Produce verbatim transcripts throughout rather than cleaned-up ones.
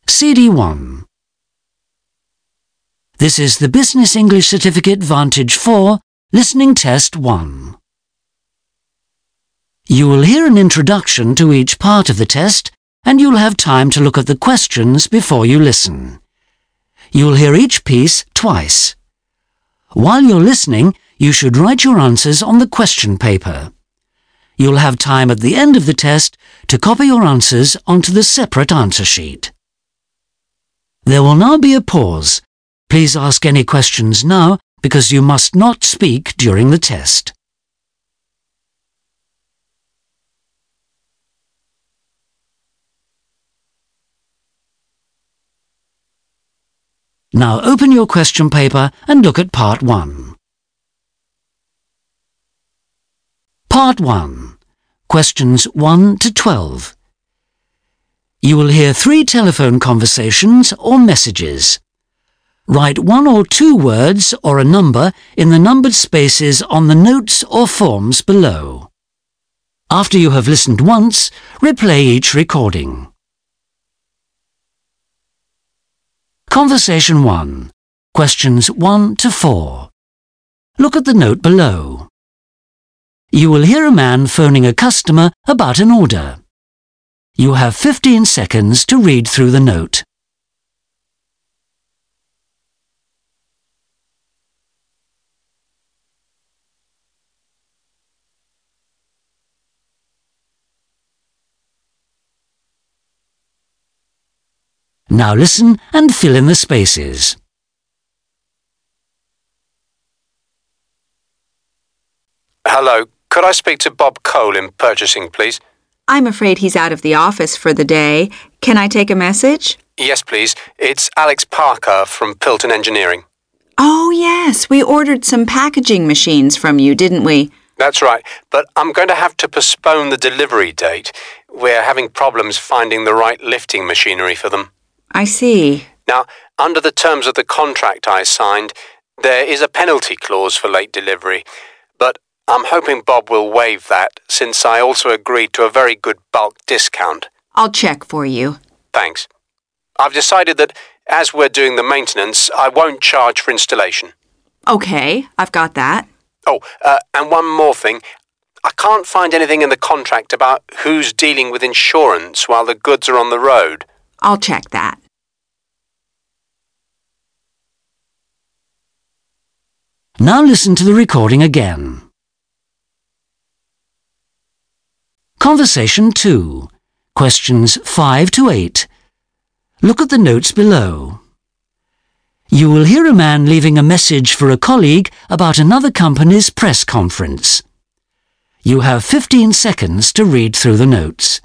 C D one. This is the Business English Certificate Vantage four, Listening Test one. You will hear an introduction to each part of the test, and you'll have time to look at the questions before you listen. You'll hear each piece twice. While you're listening, you should write your answers on the question paper. You'll have time at the end of the test to copy your answers onto the separate answer sheet. There will now be a pause. Please ask any questions now because you must not speak during the test. Now open your question paper and look at Part one. Part one. Questions one to twelve. You will hear three telephone conversations or messages. Write one or two words or a number in the numbered spaces on the notes or forms below. After you have listened once, replay each recording. Conversation one. Questions one to four. Look at the note below. You will hear a man phoning a customer about an order. You have fifteen seconds to read through the note. Now listen and fill in the spaces. Hello, could I speak to Bob Cole in purchasing, please? I'm afraid he's out of the office for the day. Can I take a message? Yes, please. It's Alex Parker from Pilton Engineering. Oh, yes. We ordered some packaging machines from you, didn't we? That's right, but I'm going to have to postpone the delivery date. We're having problems finding the right lifting machinery for them. I see. Now, under the terms of the contract I signed, there is a penalty clause for late delivery, but I'm hoping Bob will waive that, since I also agreed to a very good bulk discount. I'll check for you. Thanks. I've decided that, as we're doing the maintenance, I won't charge for installation. Okay, I've got that. Oh, uh, and one more thing. I can't find anything in the contract about who's dealing with insurance while the goods are on the road. I'll check that. Now listen to the recording again. Conversation two. Questions five to eight. Look at the notes below. You will hear a man leaving a message for a colleague about another company's press conference. You have fifteen seconds to read through the notes.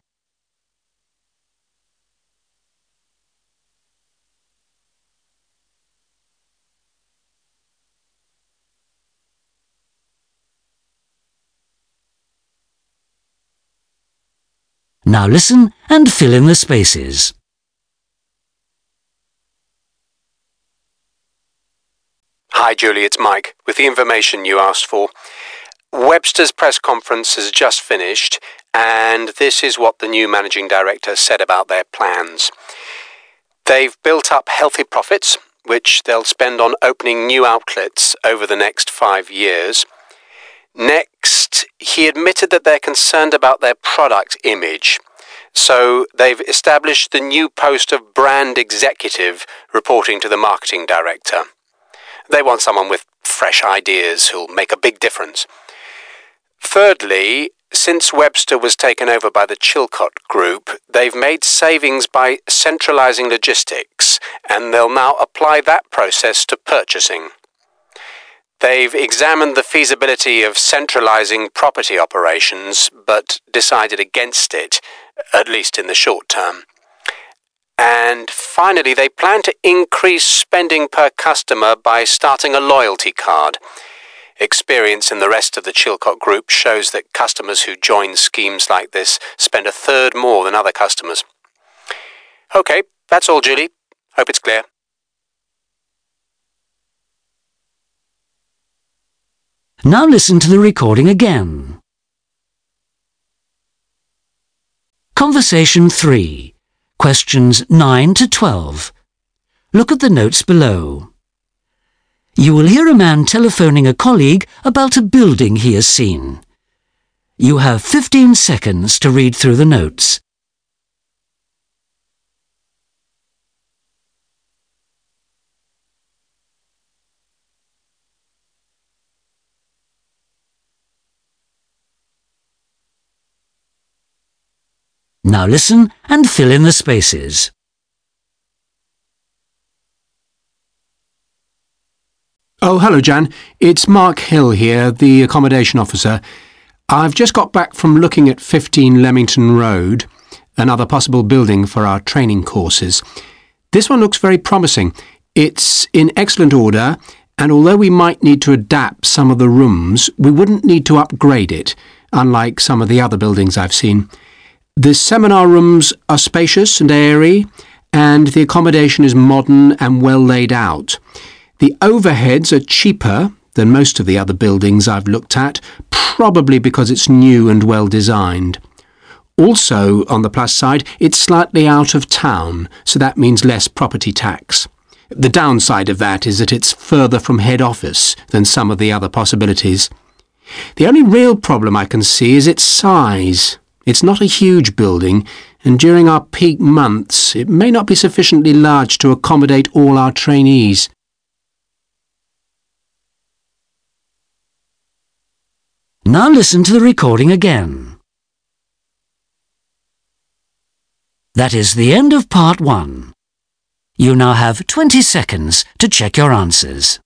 Now listen and fill in the spaces. Hi, Julie, it's Mike, with the information you asked for. Webster's press conference has just finished, and this is what the new managing director said about their plans. They've built up healthy profits, which they'll spend on opening new outlets over the next five years. Next, he admitted that they're concerned about their product image. So they've established the new post of brand executive, reporting to the marketing director. They want someone with fresh ideas who'll make a big difference. Thirdly, since Webster was taken over by the Chilcott Group, they've made savings by centralizing logistics, and they'll now apply that process to purchasing. They've examined the feasibility of centralizing property operations, but decided against it, at least in the short term. And finally, they plan to increase spending per customer by starting a loyalty card. Experience in the rest of the Chilcott Group shows that customers who join schemes like this spend a third more than other customers. Okay, that's all, Julie. Hope it's clear. Now listen to the recording again. Conversation three. questions nine to twelve. Look at the notes below. You will hear a man telephoning a colleague about a building he has seen. You have fifteen seconds to read through the notes. Now listen and fill in the spaces. Oh, hello, Jan. It's Mark Hill here, the accommodation officer. I've just got back from looking at fifteen Leamington Road, another possible building for our training courses. This one looks very promising. It's in excellent order, and although we might need to adapt some of the rooms, we wouldn't need to upgrade it, unlike some of the other buildings I've seen. The seminar rooms are spacious and airy, and the accommodation is modern and well laid out. The overheads are cheaper than most of the other buildings I've looked at, probably because it's new and well designed. Also, on the plus side, it's slightly out of town, so that means less property tax. The downside of that is that it's further from head office than some of the other possibilities. The only real problem I can see is its size. It's not a huge building, and during our peak months, it may not be sufficiently large to accommodate all our trainees. Now listen to the recording again. That is the end of part one. You now have twenty seconds to check your answers.